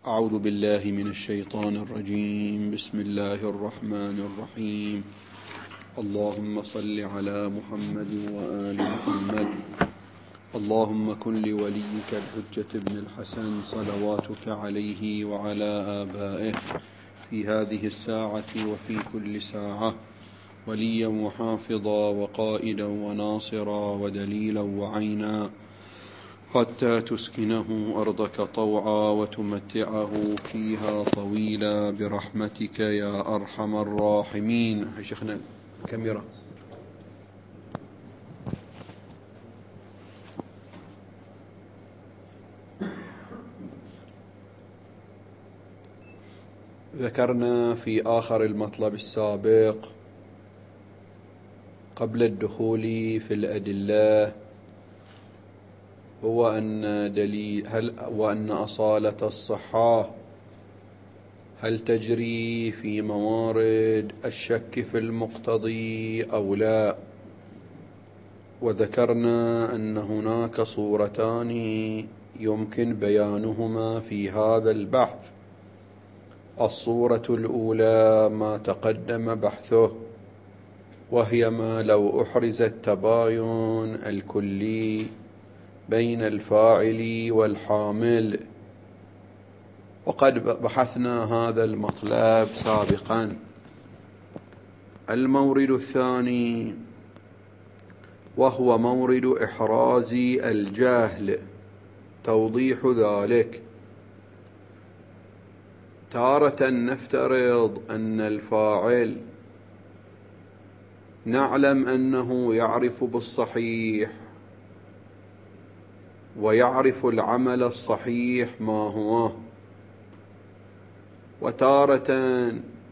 أعوذ بالله من الشيطان الرجيم. بسم الله الرحمن الرحيم. اللهم صل على محمد وآل محمد. اللهم كن لوليك الحجة بن الحسن صلواتك عليه وعلى آبائه في هذه الساعة وفي كل ساعة وليا وحافظا وقائدا وناصرا ودليلا وعينا، حتى تسكنه أرضك طوعا وتمتعه فيها طويلا برحمتك يا أرحم الراحمين. شيخنا كاميرا. ذكرنا في آخر المطلب السابق قبل الدخول في الأدلة وأن أصالة الصحة هل تجري في موارد الشك في المقتضي أو لا، وذكرنا أن هناك صورتان يمكن بيانهما في هذا البحث. الصورة الأولى ما تقدم بحثه، وهي ما لو أحرز التباين الكلي بين الفاعل والحامل، وقد بحثنا هذا المطلب سابقا. المورد الثاني وهو مورد إحراز الجهل، توضيح ذلك. تارة نفترض أن الفاعل نعلم أنه يعرف بالصحيح ويعرف العمل الصحيح ما هو، وتارة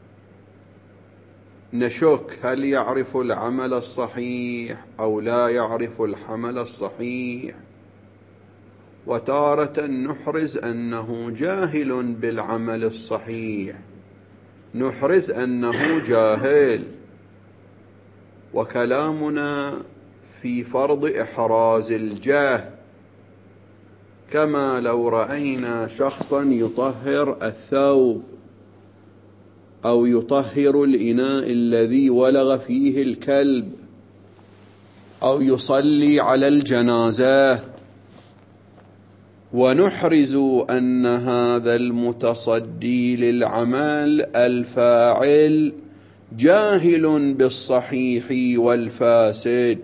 نشك هل يعرف العمل الصحيح أو لا يعرف العمل الصحيح، وتارة نحرز أنه جاهل بالعمل الصحيح، نحرز أنه جاهل. وكلامنا في فرض إحراز الجهل، كما لو رأينا شخصا يطهر الثوب أو يطهر الإناء الذي ولغ فيه الكلب أو يصلي على الجنازة، ونحرز أن هذا المتصدي للعمل الفاعل جاهل بالصحيح والفاسد،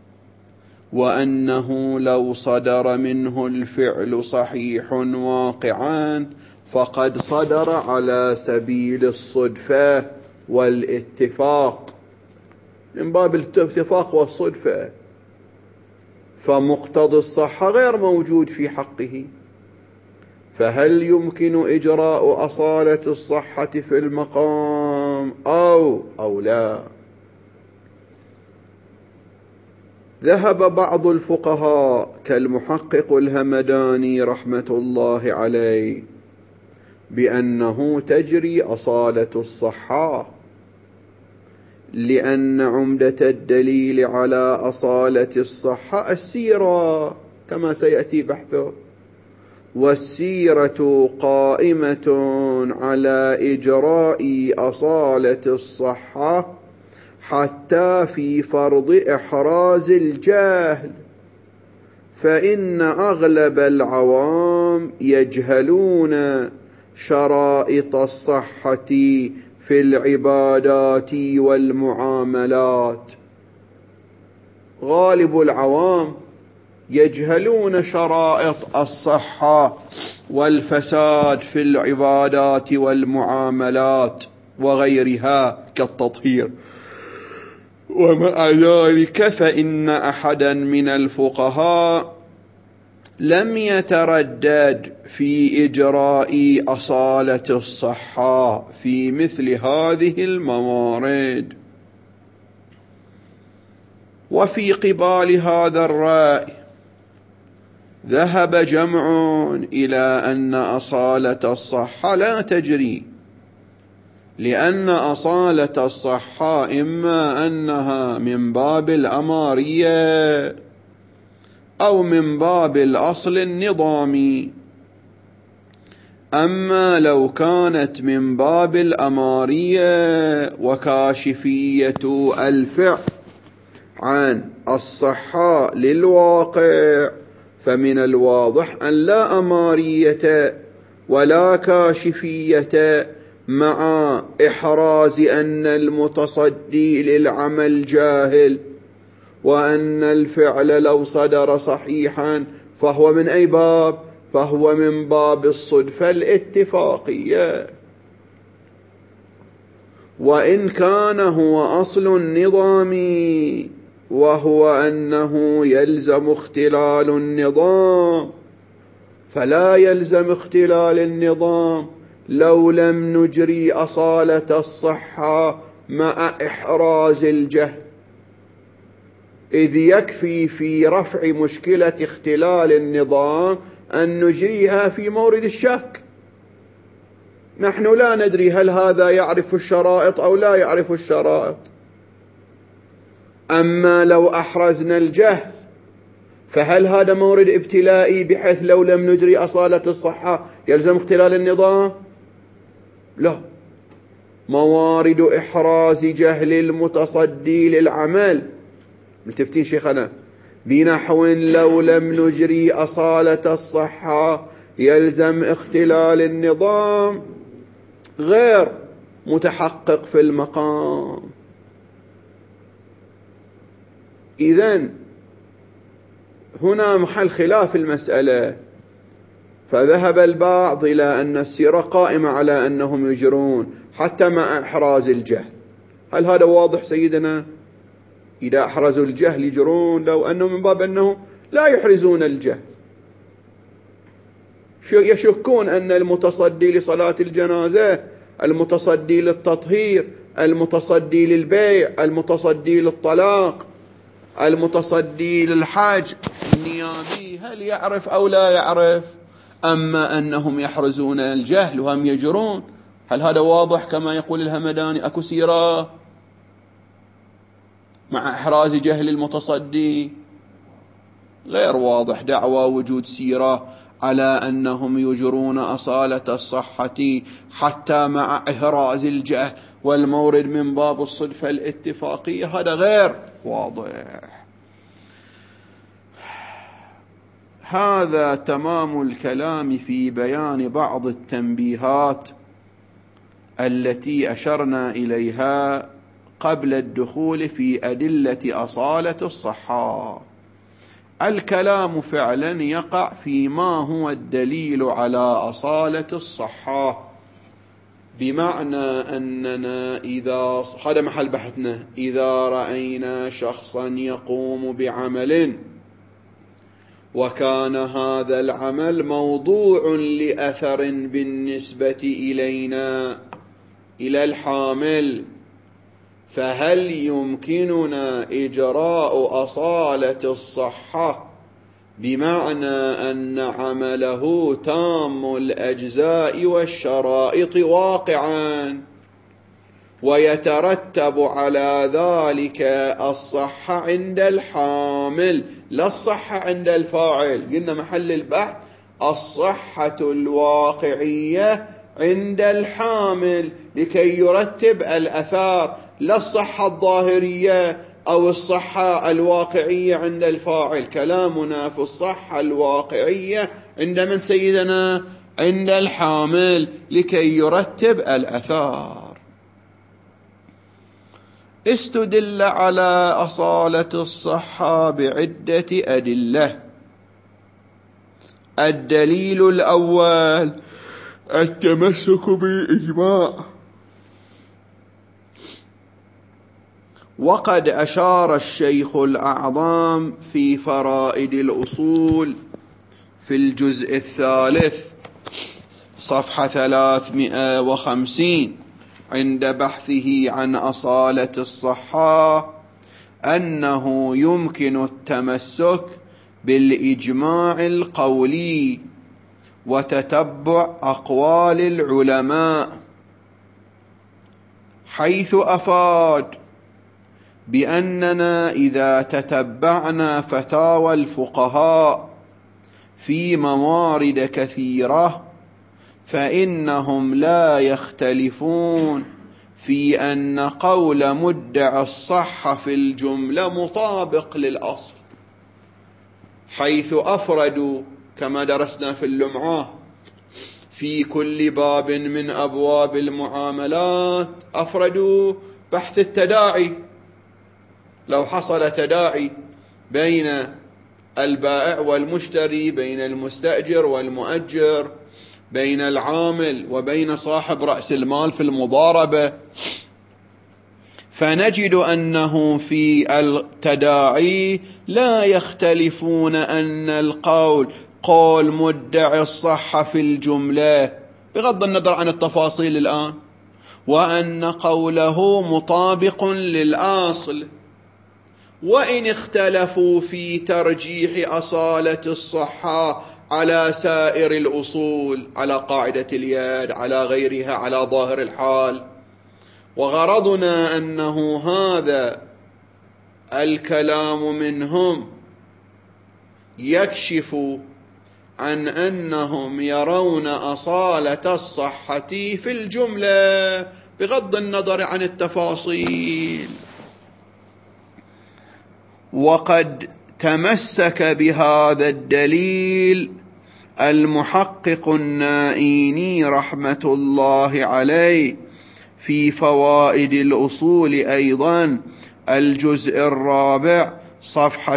وأنه لو صدر منه الفعل صحيح واقعا فقد صدر على سبيل الصدفة والاتفاق، من باب الاتفاق والصدفة، فمقتضى الصحة غير موجود في حقه. فهل يمكن إجراء أصالة الصحة في المقام أو لا؟ ذهب بعض الفقهاء كالمحقق الهمداني رحمة الله عليه بأنه تجري أصالة الصحة، لأن عمدة الدليل على أصالة الصحة السيرة كما سيأتي بحثه، والسيرة قائمة على إجراء أصالة الصحة حتى في فرض إحراز الجهل، فإن أغلب العوام يجهلون شرائط الصحة في العبادات والمعاملات. غالب العوام يجهلون شرائط الصحة والفساد في العبادات والمعاملات وغيرها كالتطهير. ومع ذلك فإن أحدا من الفقهاء لم يتردد في إجراء أصالة الصحة في مثل هذه الموارد. وفي قبال هذا الرأي ذهب جمع إلى أن أصالة الصحة لا تجري، لأن أصالة الصحة إما أنها من باب الأمارية أو من باب الأصل النظامي. أما لو كانت من باب الأمارية وكاشفية الفعل عن الصحة للواقع، فمن الواضح أن لا أمارية ولا كاشفية، مع إحراز أن المتصدي للعمل جاهل، وأن الفعل لو صدر صحيحا فهو من أي باب؟ فهو من باب الصدفة الاتفاقية. وإن كان هو أصل النظام، وهو أنه يلزم اختلال النظام، فلا يلزم اختلال النظام لو لم نجري أصالة الصحة مع إحراز الجهل، إذ يكفي في رفع مشكلة اختلال النظام أن نجريها في مورد الشك. نحن لا ندري هل هذا يعرف الشرائط أو لا يعرف الشرائط. أما لو أحرزنا الجهل فهل هذا مورد ابتلائي بحيث لو لم نجري أصالة الصحة يلزم اختلال النظام؟ لا، موارد إحراز جهل المتصدي للعمل، ملتفتين شيخنا، بنحو لو لم نجري أصالة الصحة يلزم اختلال النظام، غير متحقق في المقام. إذن هنا محل خلاف المسألة، فذهب البعض إلى أن السيرة قائمة على أنهم يجرون حتى مع إحراز الجهل. هل هذا واضح سيدنا؟ إذا أحرزوا الجهل يجرون، لو أنه من باب أنه لا يحرزون الجهل، يشكون أن المتصدي لصلاة الجنازة، المتصدي للتطهير، المتصدي للبيع، المتصدي للطلاق، المتصدي للحج النيابي، هل يعرف أو لا يعرف؟ أما أنهم يحرزون الجهل وهم يجرون، هل هذا واضح كما يقول الهمداني؟ أكو سيرة مع إحراز جهل المتصدي؟ غير واضح دعوى وجود سيرة على أنهم يجرون أصالة الصحة حتى مع إحراز الجهل والمورد من باب الصدفة الاتفاقية، هذا غير واضح. هذا تمام الكلام في بيان بعض التنبيهات التي أشرنا إليها قبل الدخول في أدلة أصالة الصحة. الكلام فعلا يقع فيما هو الدليل على أصالة الصحة، بمعنى أننا هذا محل بحثنا، إذا رأينا شخصا يقوم بعمل وكان هذا العمل موضوع لأثر بالنسبة إلينا إلى الحامل، فهل يمكننا إجراء أصالة الصحة بمعنى أن عمله تام الأجزاء والشرائط واقعا، ويترتب على ذلك الصحة عند الحامل لا الصحة عند الفاعل؟ قلنا محل البحث الصحة الواقعية عند الحامل لكي يرتب الأثار، لا الصحة الظاهرية أو الصحة الواقعية عند الفاعل. كلامنا في الصحة الواقعية عند من سيدنا؟ عند الحامل لكي يرتب الأثار. استدل على أصالة الصحة بعدة أدلة. الدليل الأول التمسك بالإجماع، وقد أشار الشيخ الأعظم في فرائد الأصول في الجزء الثالث صفحة 350 عند بحثه عن أصالة الصحة أنه يمكن التمسك بالإجماع القولي وتتبع أقوال العلماء، حيث أفاد بأننا إذا تتبعنا فتاوى الفقهاء في موارد كثيرة فإنهم لا يختلفون في أن قول مدعي الصحة في الجملة مطابق للأصل، حيث أفردوا كما درسنا في اللمعة في كل باب من أبواب المعاملات أفردوا بحث التداعي. لو حصل تداعي بين البائع والمشتري، بين المستأجر والمؤجر، بين العامل وبين صاحب رأس المال في المضاربة، فنجد أنه في التداعي لا يختلفون أن القول قول مدعي الصحة في الجملة بغض النظر عن التفاصيل الآن، وأن قوله مطابق للأصل، وإن اختلفوا في ترجيح أصالة الصحة على سائر الأصول، على قاعدة اليد، على غيرها، على ظاهر الحال. وغرضنا أنه هذا الكلام منهم يكشف عن أنهم يرون أصالة الصحة في الجملة بغض النظر عن التفاصيل. وقد تمسك بهذا الدليل المحقق النائيني رحمة الله عليه في فوائد الأصول أيضا الجزء الرابع صفحة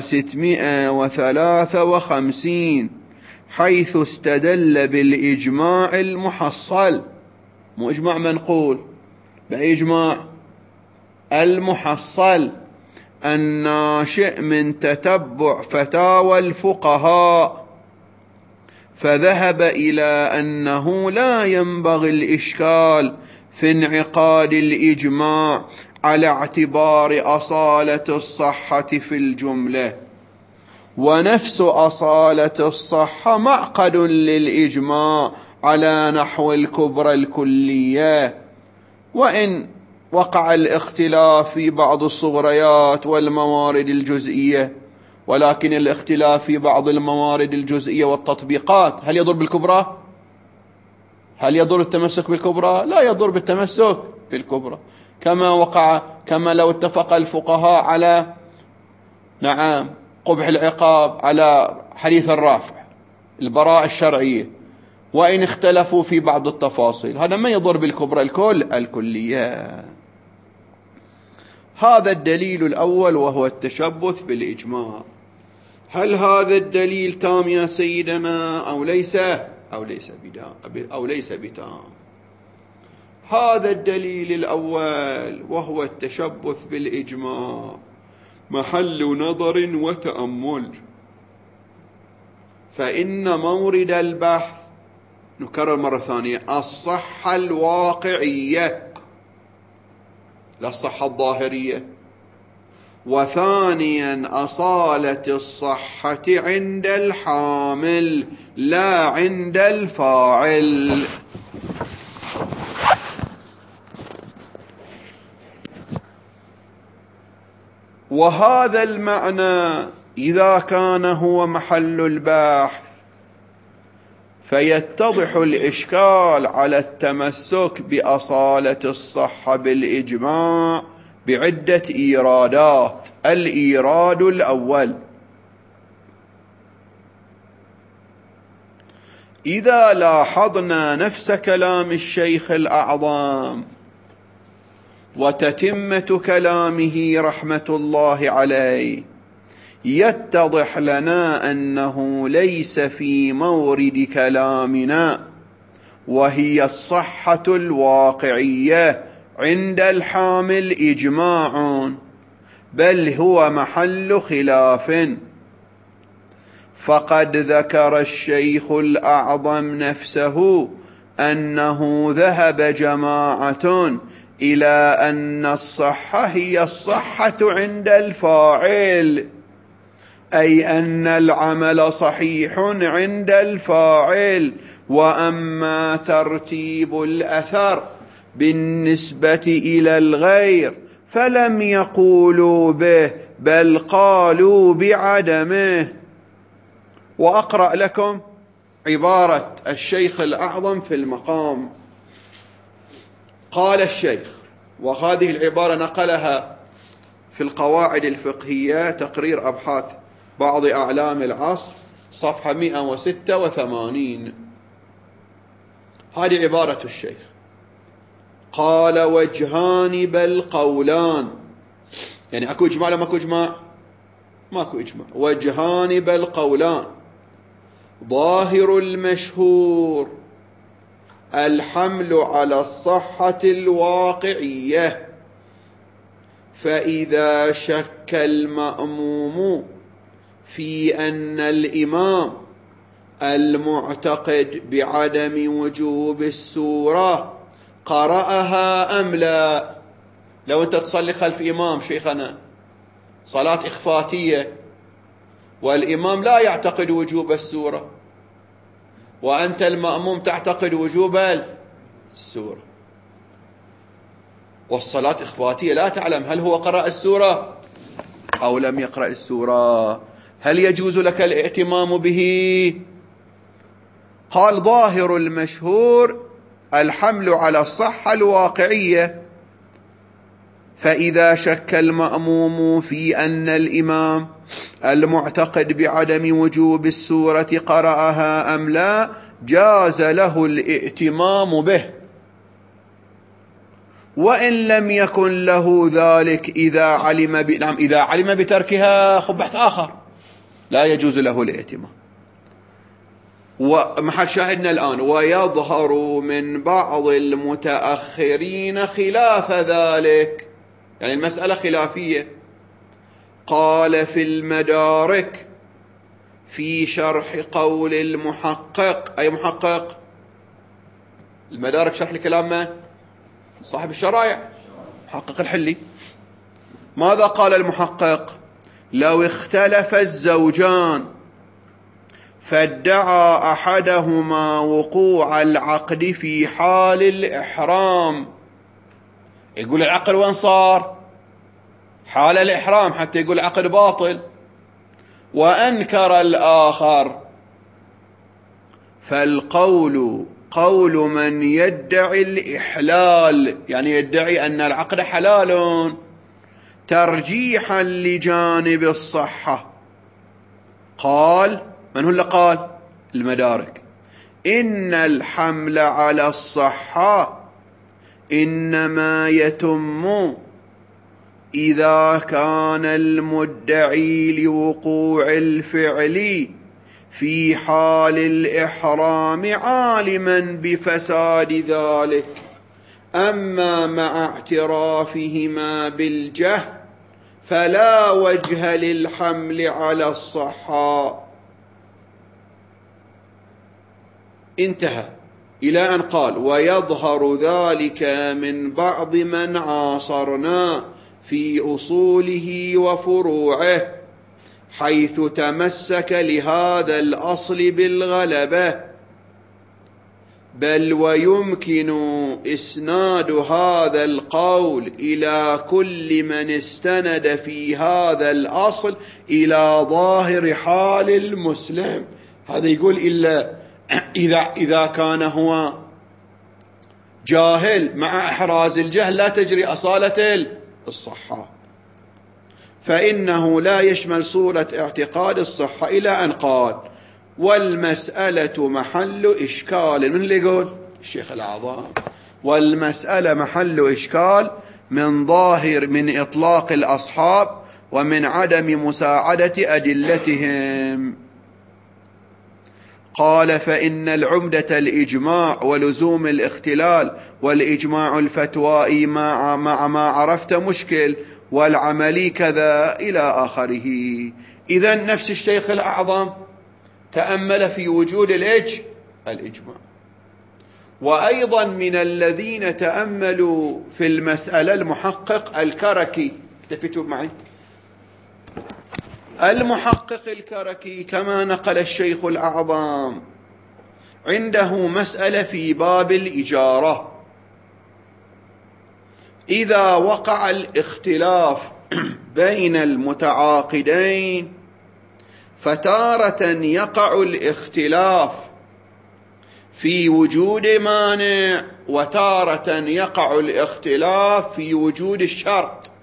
653، حيث استدل بالإجماع المحصل، مو إجماع منقول، بإجماع المحصل الناشئ من تتبع فتاوى الفقهاء، فذهب إلى أنه لا ينبغي الإشكال في انعقاد الإجماع على اعتبار أصالة الصحة في الجملة، ونفس أصالة الصحة معقد للإجماع على نحو الكبرى الكلية، وإن وقع الاختلاف في بعض الصغريات والموارد الجزئية، ولكن الاختلاف في بعض الموارد الجزئية والتطبيقات هل يضر بالكبرى؟ هل يضر التمسك بالكبرى؟ لا يضر بالتمسك بالكبرى. كما لو اتفق الفقهاء على قبح العقاب، على حديث الرافع، البراءة الشرعية، وإن اختلفوا في بعض التفاصيل، هذا ما يضر بالكبرى الكلية. هذا الدليل الأول وهو التشبث بالإجماع. هل هذا الدليل تام يا سيدنا أو ليس بتام؟ هذا الدليل الأول وهو التشبث بالإجماع محل نظر وتأمل، فإن مورد البحث، نكرر مرة ثانية، الصحة الواقعية لا الصحة الظاهرية، وثانيا أصالة الصحة عند الحامل لا عند الفاعل. وهذا المعنى إذا كان هو محل البحث فيتضح الإشكال على التمسك بأصالة الصحة بالإجماع بعدة إيرادات. الإيراد الأول: إذا لاحظنا نفس كلام الشيخ الأعظم وتتمة كلامه رحمة الله عليه، يتضح لنا أنه ليس في مورد كلامنا وهي الصحة الواقعية عند الحامل إجماع، بل هو محل خلاف. فقد ذكر الشيخ الأعظم نفسه أنه ذهب جماعة إلى أن الصحة هي الصحة عند الفاعل، أي أن العمل صحيح عند الفاعل، وأما ترتيب الأثر بالنسبة إلى الغير فلم يقولوا به بل قالوا بعدمه. وأقرأ لكم عبارة الشيخ الأعظم في المقام. قال الشيخ، وهذه العبارة نقلها في القواعد الفقهية تقرير أبحاث بعض أعلام العصر صفحة 186. هذه عبارة الشيخ. قال: وجهان بل قولان، يعني أكو إجماع ولا ماكو إجماع؟ ماكو إجماع. وجهان بل قولان، ظاهر المشهور الحمل على الصحة الواقعية، فإذا شك المأموم في أن الإمام المعتقد بعدم وجوب السورة قرأها أم لا. لو أنت تصلي خلف إمام شيخنا صلاة إخفاتية والإمام لا يعتقد وجوب السورة، وأنت المأموم تعتقد وجوب السورة، والصلاة إخفاتية، لا تعلم هل هو قرأ السورة أو لم يقرأ السورة، هل يجوز لك الائتمام به؟ قال: ظاهر المشهور الحمل على الصحة الواقعية، فإذا شك المأموم في أن الإمام المعتقد بعدم وجوب السورة قرأها أم لا جاز له الائتمام به، وإن لم يكن له ذلك إذا علم بتركها بحث آخر لا يجوز له الائتمام. ومحل شاهدنا الآن: ويظهر من بعض المتأخرين خلاف ذلك، يعني المسألة خلافية. قال في المدارك في شرح قول المحقق، أي محقق؟ المدارك شرح لكلام من؟ صاحب الشرائع، محقق الحلي. ماذا قال المحقق؟ لو اختلف الزوجان فادعى أحدهما وقوع العقد في حال الإحرام، يقول العقد وين صار؟ حال الإحرام، حتى يقول العقد باطل، وأنكر الآخر، فالقول قول من يدعي الإحلال، يعني يدعي أن العقد حلال ترجيحا لجانب الصحة. قال، من هو اللي قال؟ المدارك: إن الحمل على الصحة إنما يتم إذا كان المدعي لوقوع الفعل في حال الإحرام عالما بفساد ذلك، أما مع اعترافهما بالجهل فلا وجه للحمل على الصحة. انتهى إلى أن قال: ويظهر ذلك من بعض من عاصرنا في أصوله وفروعه، حيث تمسك لهذا الأصل بالغلبة، بل ويمكن إسناد هذا القول إلى كل من استند في هذا الأصل إلى ظاهر حال المسلم. هذا يقول إلا إذا كان هو جاهل، مع إحراز الجهل لا تجري أصالة الصحة، فإنه لا يشمل صورة اعتقاد الصحة، إلى أن قال: والمسألة محل إشكال. من اللي يقول؟ الشيخ الأعظم. والمسألة محل إشكال من إطلاق الأصحاب ومن عدم مساعدة أدلتهم. قال: فإن العمدة الإجماع ولزوم الاختلال، والإجماع الفتوائي مع ما عرفت مشكل، والعملي كذا إلى آخره. إذن نفس الشيخ الأعظم تأمل في وجود الإجماع. وأيضا من الذين تأملوا في المسألة المحقق الكركي، التفتوا معي، المحقق الكركي كما نقل الشيخ الأعظم عنده مسألة في باب الإجارة: إذا وقع الاختلاف بين المتعاقدين فتارة يقع الاختلاف في وجود مانع، وتارة يقع الاختلاف في وجود الشرط.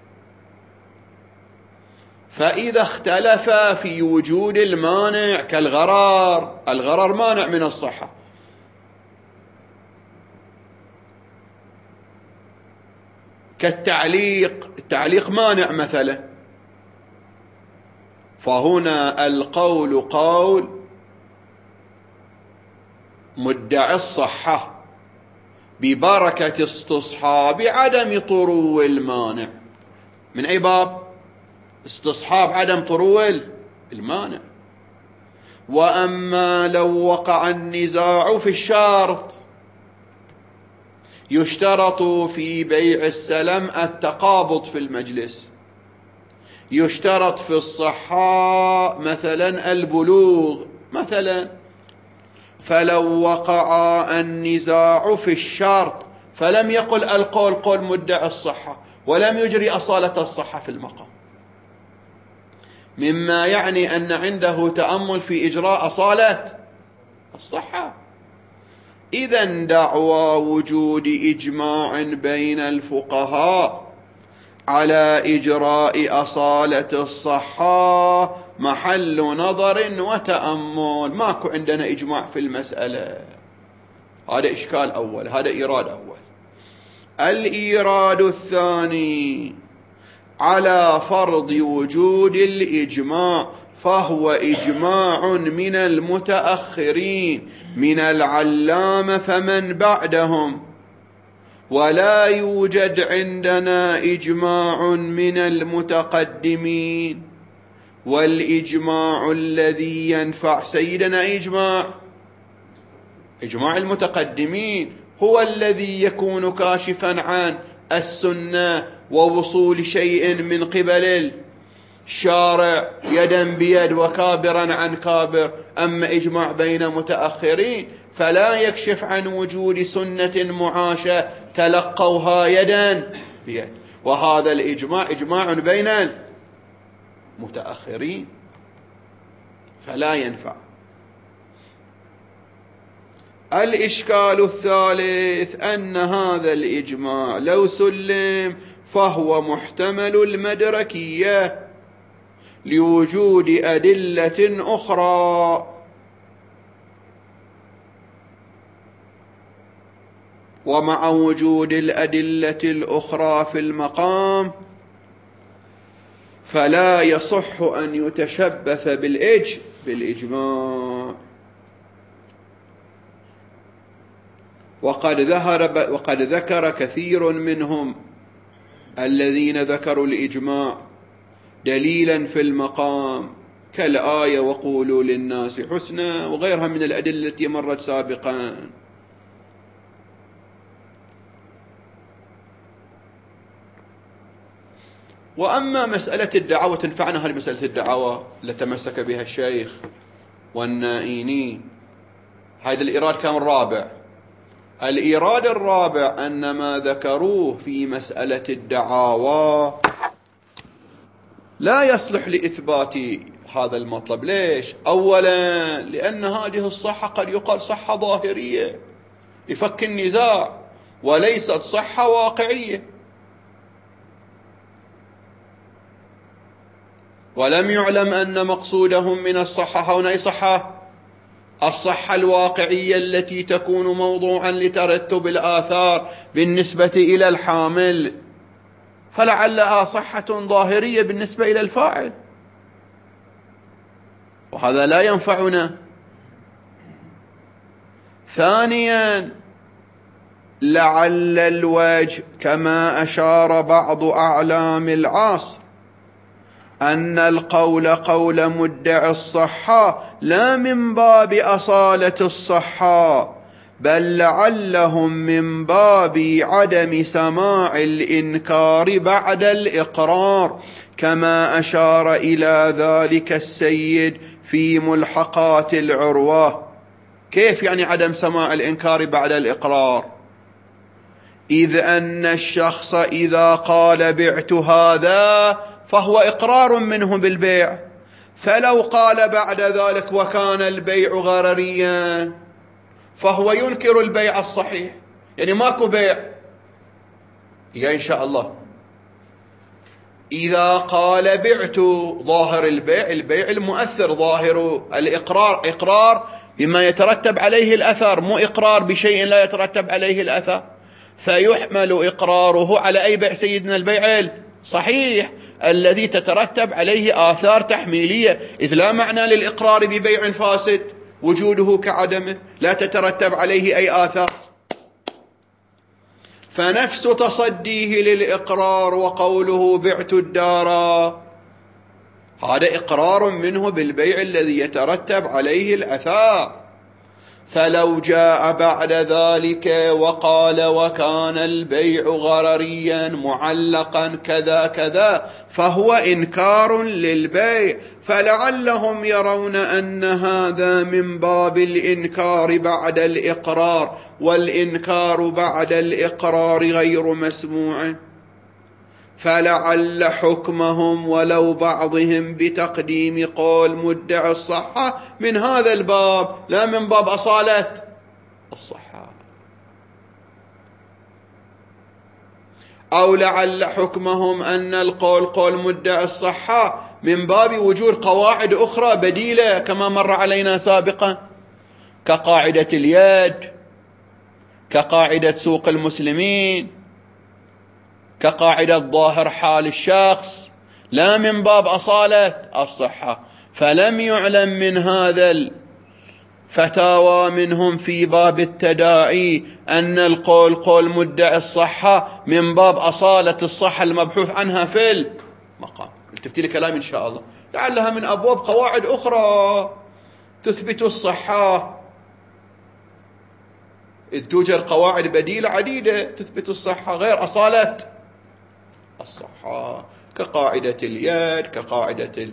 فإذا اختلف في وجود المانع كالغرار، الغرار مانع من الصحة، كالتعليق، التعليق مانع مثلا، فهنا القول قول مدعي الصحة ببركة استصحاب عدم طرو المانع. من أي باب؟ استصحاب عدم طرو المانع. وأما لو وقع النزاع في الشرط، يشترط في بيع السلم التقابض في المجلس، يشترط في الصحة مثلا البلوغ مثلا، فلو وقع النزاع في الشرط فلم يقل القول قول مدعي الصحة ولم يجري أصالة الصحة في المقام، مما يعني أن عنده تأمل في إجراء أصالة الصحة. إذن دعوى وجود إجماع بين الفقهاء على إجراء أصالة الصحة محل نظر وتأمل. ماكو عندنا إجماع في المسألة. هذا إشكال أول، هذا إيراد أول. الإيراد الثاني على فرض وجود الإجماع، فهو إجماع من المتأخرين من العلامة فمن بعدهم، ولا يوجد عندنا إجماع من المتقدمين. والإجماع الذي ينفع سيدنا إجماع المتقدمين هو الذي يكون كاشفا عن السنة ووصول شيء من قبل الشارع يدا بيد وكابرا عن كابر. أما إجماع بين متأخرين فلا يكشف عن وجود سنة معاشة تلقوها يدا بيد، وهذا الإجماع إجماع بين المتأخرين فلا ينفع. الإشكال الثالث أن هذا الإجماع لو سلم فهو محتمل المدركية لوجود أدلة أخرى، ومع وجود الأدلة الأخرى في المقام فلا يصح أن يتشبث بالإجماع. وقد ذكر كثير منهم الذين ذكروا الإجماع دليلا في المقام كالآية وقولوا للناس حسنا وغيرها من الأدلة التي مرت سابقا. وأما مسألة الدعوة تنفعنا هذه مسألة الدعوة التي تمسك بها الشيخ والنائيني. هذا الإيراد كان الرابع. الإيراد الرابع أن ما ذكروه في مسألة الدعاوى لا يصلح لإثبات هذا المطلب. ليش؟ أولا لأن هذه الصحة قد يقال صحة ظاهرية لفك النزاع وليست صحة واقعية، ولم يعلم أن مقصودهم من الصحة هنا صحة الصحة الواقعية التي تكون موضوعا لترتب الآثار بالنسبة إلى الحامل، فلعلها صحة ظاهرية بالنسبة إلى الفاعل، وهذا لا ينفعنا. ثانيا لعل الوجه كما أشار بعض أعلام العصر أن القول قول مدعي الصحة لا من باب أصالة الصحة، بل لعلهم من باب عدم سماع الإنكار بعد الإقرار، كما أشار إلى ذلك السيد في ملحقات العروة. كيف يعني عدم سماع الإنكار بعد الإقرار؟ إذ أن الشخص إذا قال بعت هذا فهو إقرار منه بالبيع، فلو قال بعد ذلك وكان البيع غرريا فهو ينكر البيع الصحيح، يعني ماكو بيع. يا إن شاء الله إذا قال بعت، ظاهر البيع المؤثر، ظاهر الإقرار إقرار بما يترتب عليه الأثر، مو إقرار بشيء لا يترتب عليه الأثر. فيحمل إقراره على أي بيع سيدنا؟ البيع الصحيح الذي تترتب عليه آثار تحميلية، إذ لا معنى للإقرار ببيع فاسد وجوده كعدمه، لا تترتب عليه أي آثار. فنفس تصديه للإقرار وقوله بعت الدار، هذا إقرار منه بالبيع الذي يترتب عليه الأثار. فلو جاء بعد ذلك وقال وكان البيع غرريا معلقا كذا كذا، فهو إنكار للبيع، فلعلهم يرون أن هذا من باب الإنكار بعد الإقرار، والإنكار بعد الإقرار غير مسموع، فلعل حكمهم ولو بعضهم بتقديم قول مدعي الصحة من هذا الباب، لا من باب أصالة الصحة. أو لعل حكمهم أن القول قول مدعي الصحة من باب وجود قواعد أخرى بديلة كما مر علينا سابقا، كقاعدة اليد، كقاعدة سوق المسلمين، كقاعدة ظاهر حال الشخص، لا من باب أصالة الصحة. فلم يعلم من هذا الفتاوى منهم في باب التداعي أن القول قول مدعي الصحة من باب أصالة الصحة المبحوث عنها في المقام. التفتي لي كلام إن شاء الله، لعلها من أبواب قواعد أخرى تثبت الصحة، إذ توجد قواعد بديلة عديدة تثبت الصحة غير أصالة الصحة، كقاعدة اليد، كقاعدة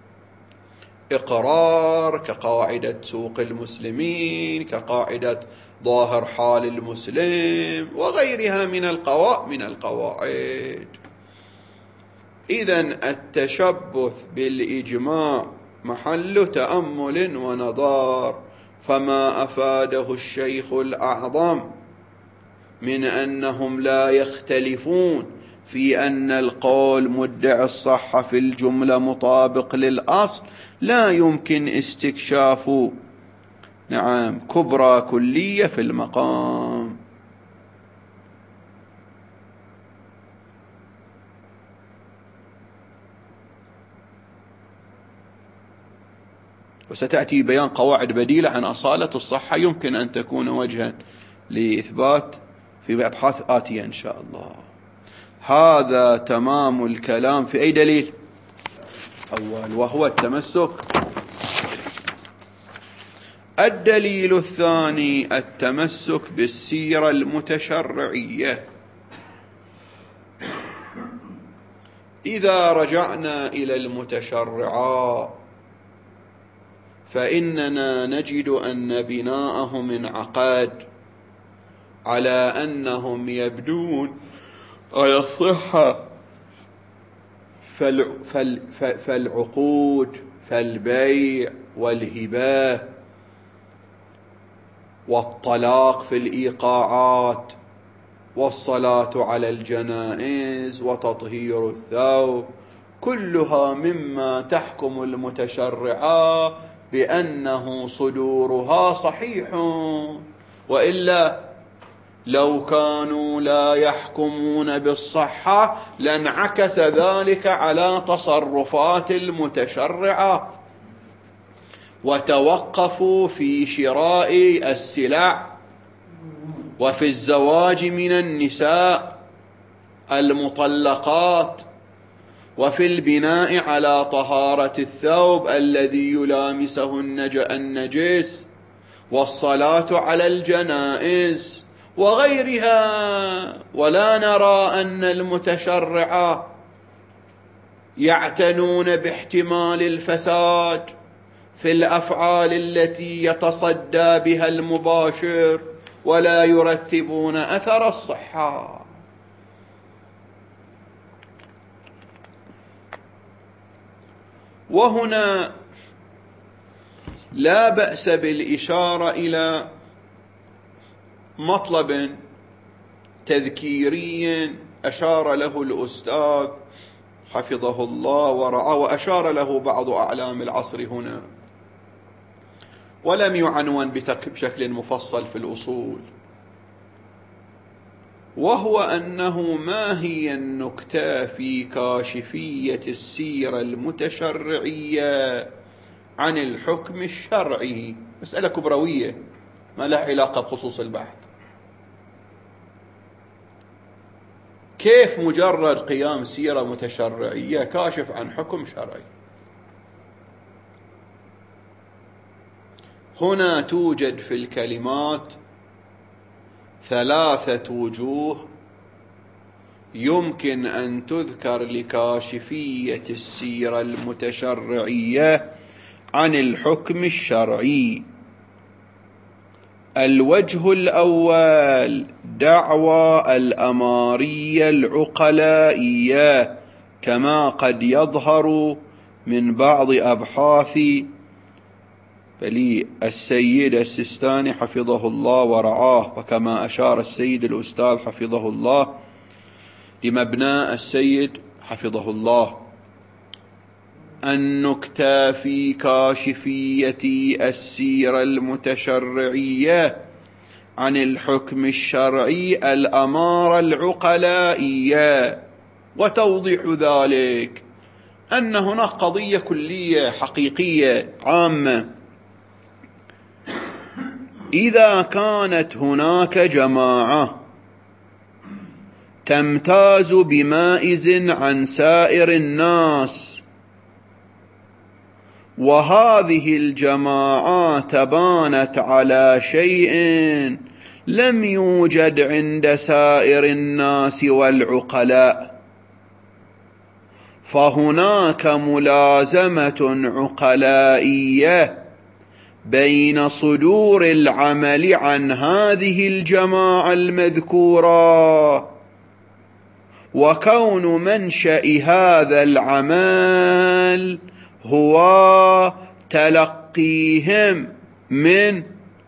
الإقرار، كقاعدة سوق المسلمين، كقاعدة ظاهر حال المسلم، وغيرها من القواعد. إذن التشبث بالإجماع محل تأمل ونظار، فما أفاده الشيخ الأعظم من أنهم لا يختلفون في أن القول مدعي الصحة في الجملة مطابق للأصل، لا يمكن استكشاف كبرى كلية في المقام. وستأتي بيان قواعد بديلة عن أصالة الصحة يمكن أن تكون وجها لإثبات في أبحاث آتية إن شاء الله. هذا تمام الكلام في أي دليل أول، وهو التمسك. الدليل الثاني التمسك بالسيرة المتشرعية. إذا رجعنا إلى المتشرعات فإننا نجد أن بناءهم انعقد على أنهم يبدون على الصحة، فالعقود، فالبيع والهبة والطلاق في الإيقاعات والصلاة على الجنائز وتطهير الثوب، كلها مما تحكم المتشرعة بأنه صدورها صحيح، وإلا لو كانوا لا يحكمون بالصحة لانعكس ذلك على تصرفات المتشرعة، وتوقفوا في شراء السلع وفي الزواج من النساء المطلقات، وفي البناء على طهارة الثوب الذي يلامسه النجس، والصلاة على الجنائز وغيرها. ولا نرى أن المتشرعة يعتنون باحتمال الفساد في الأفعال التي يتصدى بها المباشر، ولا يرتبون أثر الصحة. وهنا لا بأس بالإشارة إلى مطلب تذكيري أشار له الأستاذ حفظه الله ورعاه، وأشار له بعض أعلام العصر هنا، ولم يعنون بشكل مفصل في الأصول، وهو أنه ما هي النكتة في كاشفية السيرة المتشرعية عن الحكم الشرعي؟ مسألة كبروية ما لها علاقة بخصوص البحث. كيف مجرد قيام سيرة متشرعية كاشف عن حكم شرعي؟ هنا توجد في الكلمات 3 وجوه يمكن أن تذكر لكاشفية السيرة المتشرعية عن الحكم الشرعي. الوجه الأول دعوى الأمارية العقلائية، كما قد يظهر من بعض أبحاث بلي السيد السيستاني حفظه الله ورعاه، وكما أشار السيد الأستاذ حفظه الله لمبنى السيد حفظه الله. النكتة في كاشفية السيرة المتشرعية عن الحكم الشرعي الأمارة العقلائية، وتوضيح ذلك أن هناك قضية كلية حقيقية عامة. إذا كانت هناك جماعة تمتاز بمائز عن سائر الناس، وهذه الجماعات بانت على شيء لم يوجد عند سائر الناس والعقلاء، فهناك ملازمة عقلائية بين صدور العمل عن هذه الجماعة المذكورة وكون منشأ هذا العمل هو تلقيهم من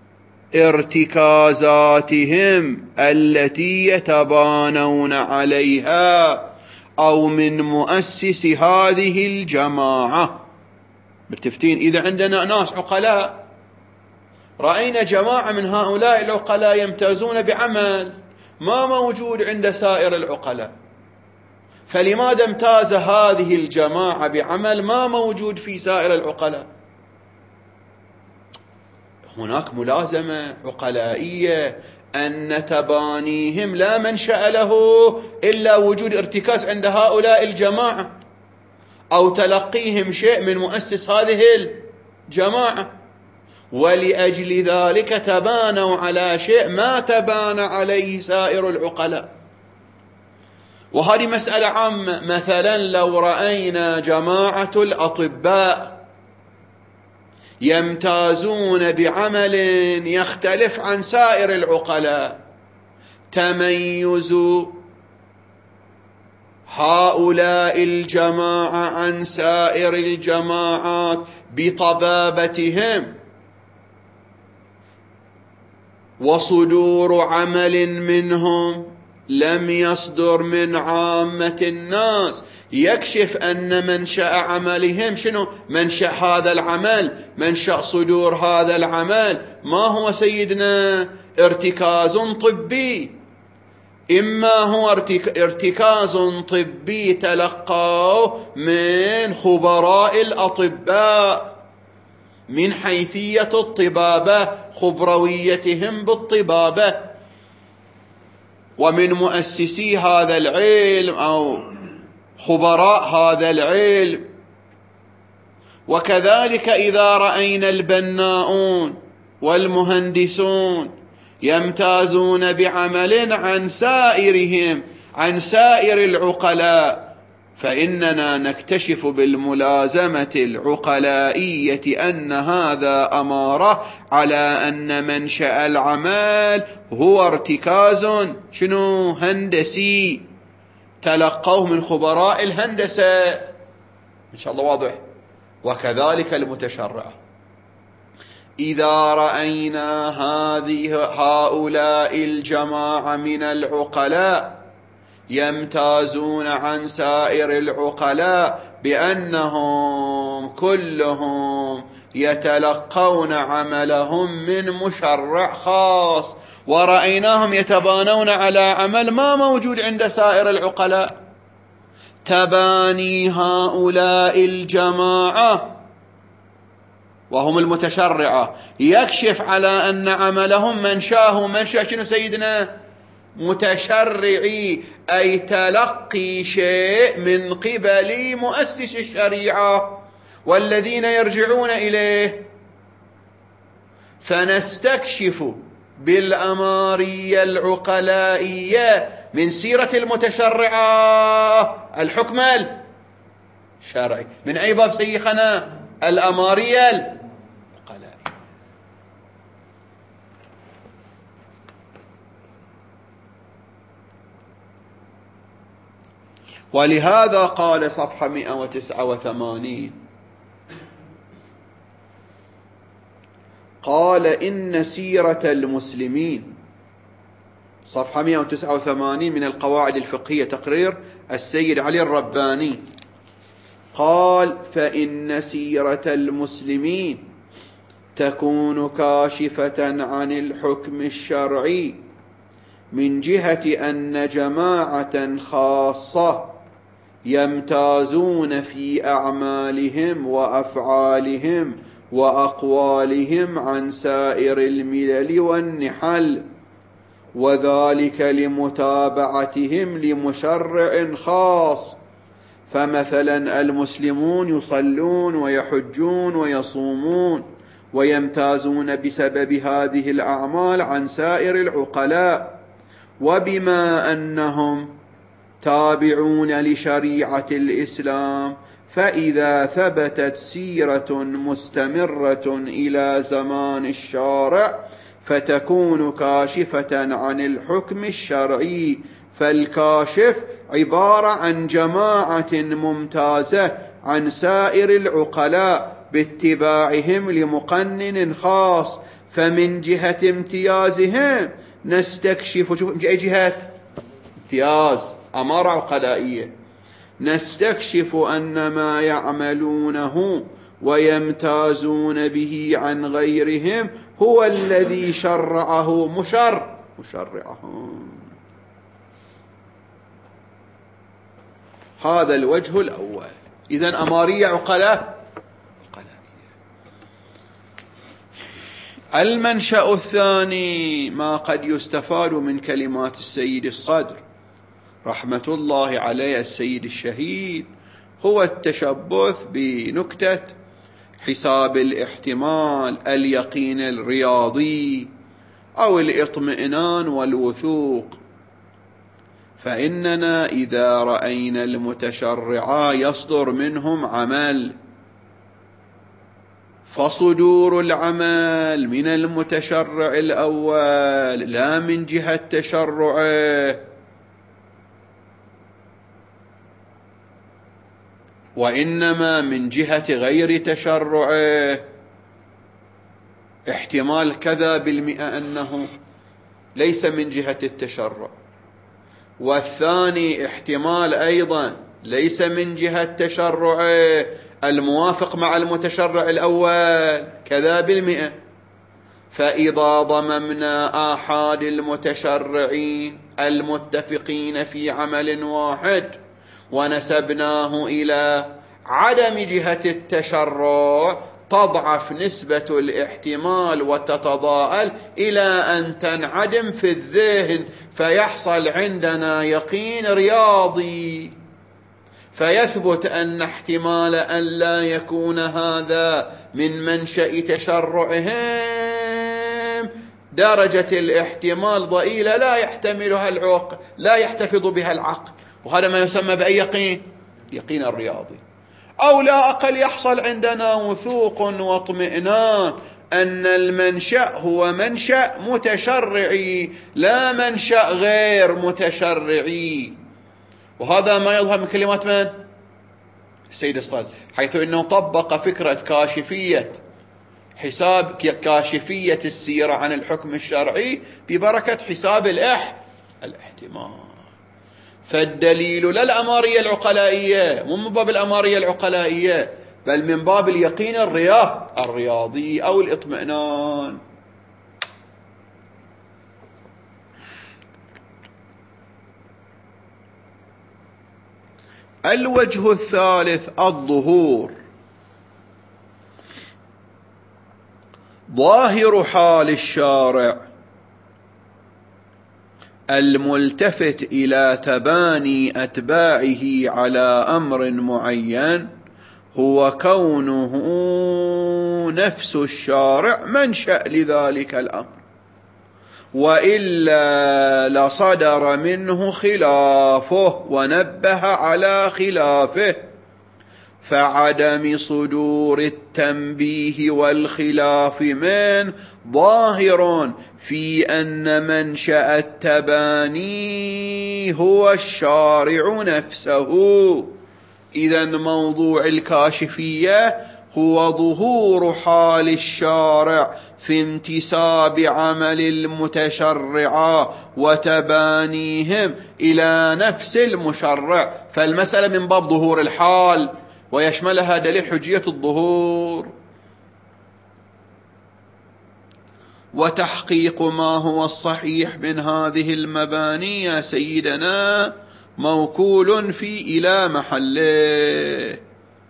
ارتكازاتهم التي يتبانون عليها أو من مؤسس هذه الجماعة. بالتفتين إذا عندنا ناس عقلاء، رأينا جماعة من هؤلاء العقلاء يمتازون بعمل ما موجود عند سائر العقلاء، فلماذا امتاز هذه الجماعة بعمل ما موجود في سائر العقلاء؟ هناك ملازمة عقلائية أن تبانيهم لا منشأ له إلا وجود ارتكاز عند هؤلاء الجماعة أو تلقيهم شيء من مؤسس هذه الجماعة، ولأجل ذلك تبانوا على شيء ما تبان عليه سائر العقلاء. وهذه مسألة عامة. مثلا لو رأينا جماعة الأطباء يمتازون بعمل يختلف عن سائر العقلاء، تميز هؤلاء الجماعة عن سائر الجماعات بطبابتهم وصدور عمل منهم لم يصدر من عامة الناس، يكشف أن منشأ عملهم شنو؟ منشأ هذا العمل، منشأ صدور هذا العمل ما هو سيدنا ارتكاز طبي، إما هو ارتكاز طبي تلقاه من خبراء الأطباء من حيثية الطبابة، خبرويتهم بالطبابة، ومن مؤسسي هذا العلم أو خبراء هذا العلم. وكذلك إذا رأينا البناؤون والمهندسون يمتازون بعمل عن سائرهم عن سائر العقلاء، فإننا نكتشف بالملازمة العقلائية أن هذا أمارة على أن منشأ العمل هو ارتكاز شنو؟ هندسي تلقوه من خبراء الهندسة. إن شاء الله واضح. وكذلك المتشرعة، إذا رأينا هؤلاء الجماعة من العقلاء يمتازون عن سائر العقلاء بأنهم كلهم يتلقون عملهم من مشرع خاص، ورأيناهم يتبانون على عمل ما موجود عند سائر العقلاء، تباني هؤلاء الجماعة وهم المتشرعة يكشف على أن عملهم منشاه منشأ شنو سيدنا؟ متشرعي، أي تلقي شيء من قبل مؤسس الشريعة والذين يرجعون إليه. فنستكشف بالأمارية العقلائية من سيرة المتشرعة الحكم الشرعي. من أي باب سيخنا؟ الأمارية العقلائية. ولهذا قال صفحة 189 قال إن سيرة المسلمين، صفحة 189 من القواعد الفقهية، تقرير السيد علي الرباني، قال فإن سيرة المسلمين تكون كاشفة عن الحكم الشرعي من جهة أن جماعة خاصة يمتازون في أعمالهم وأفعالهم وأقوالهم عن سائر الملل والنحل، وذلك لمتابعتهم لمشرع خاص. فمثلا المسلمون يصلون ويحجون ويصومون ويمتازون بسبب هذه الأعمال عن سائر العقلاء، وبما أنهم تابعون لشريعة الإسلام فإذا ثبتت سيرة مستمرة إلى زمان الشارع فتكون كاشفة عن الحكم الشرعي. فالكاشف عبارة عن جماعة ممتازة عن سائر العقلاء باتباعهم لمقنن خاص، فمن جهة امتيازهم نستكشف، شوف أي جهات امتياز، أمارة عقلائية، نستكشف أن ما يعملونه ويمتازون به عن غيرهم هو الذي شرعه مشرعهم. هذا الوجه الأول. إذن أمارية عقلائية. المنشأ الثاني ما قد يستفاد من كلمات السيد الصدر رحمة الله عليه السيد الشهيد هو التشبث بنكتة حساب الاحتمال، اليقين الرياضي أو الاطمئنان والوثوق. فإننا إذا رأينا المتشرعا يصدر منهم عمل، فصدور العمل من المتشرع الأول لا من جهة تشرعه، وإنما من جهة غير تشرعه. احتمال كذا بالمئة أنه ليس من جهة التشرع، والثاني احتمال أيضا ليس من جهة تشرعه الموافق مع المتشرع الأول كذا بالمئة. فإذا ضممنا آحاد المتشرعين المتفقين في عمل واحد ونسبناه إلى عدم جهة التشرع تضعف نسبة الاحتمال وتتضاءل إلى أن تنعدم في الذهن، فيحصل عندنا يقين رياضي، فيثبت أن احتمال أن لا يكون هذا من منشأ تشرعهم درجة الاحتمال ضئيلة لا يحتملها العقل، لا يحتفظ بها العقل، وهذا ما يسمى بأي يقين؟ يقين الرياضي. أو لا أقل يحصل عندنا وثوق واطمئنان أن المنشأ هو منشأ متشرعي لا منشأ غير متشرعي. وهذا ما يظهر من كلمات من؟ السيد الصادق، حيث أنه طبق فكرة كاشفية حساب كاشفية السيرة عن الحكم الشرعي ببركة حساب الاحتمال. فالدليل لا الأمارية العقلائية، مو من باب الأمارية العقلائية، بل من باب اليقين الرياضي أو الاطمئنان. الوجه الثالث الظهور. ظاهر حال الشارع الملتفت إلى تباني أتباعه على أمر معين هو كونه نفس الشارع منشأ لذلك الأمر، وإلا لصدر منه خلافه ونبه على خلافه، فعدم صدور التنبيه والخلاف من ظاهر في أن منشأ التباني هو الشارع نفسه. إذن موضوع الكاشفية هو ظهور حال الشارع في انتساب عمل المتشرع وتبانيهم إلى نفس المشرع. فالمسألة من باب ظهور الحال، ويشملها دليل حجية الظهور. وتحقيق ما هو الصحيح من هذه المباني يا سيدنا موكول إلى محله.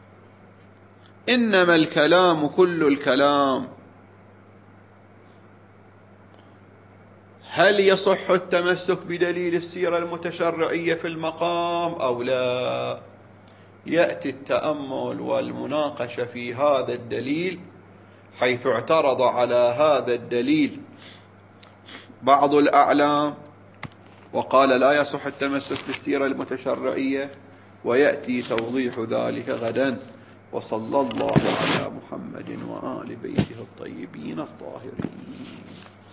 إنما الكلام كل الكلام هل يصح التمسك بدليل السيرة المتشرعية في المقام أو لا؟ يأتي التأمل والمناقشة في هذا الدليل، حيث اعترض على هذا الدليل بعض الأعلام وقال لا يصح التمسك بالسيرة المتشرعية، ويأتي توضيح ذلك غدا. وصلى الله على محمد وآل بيته الطيبين الطاهرين.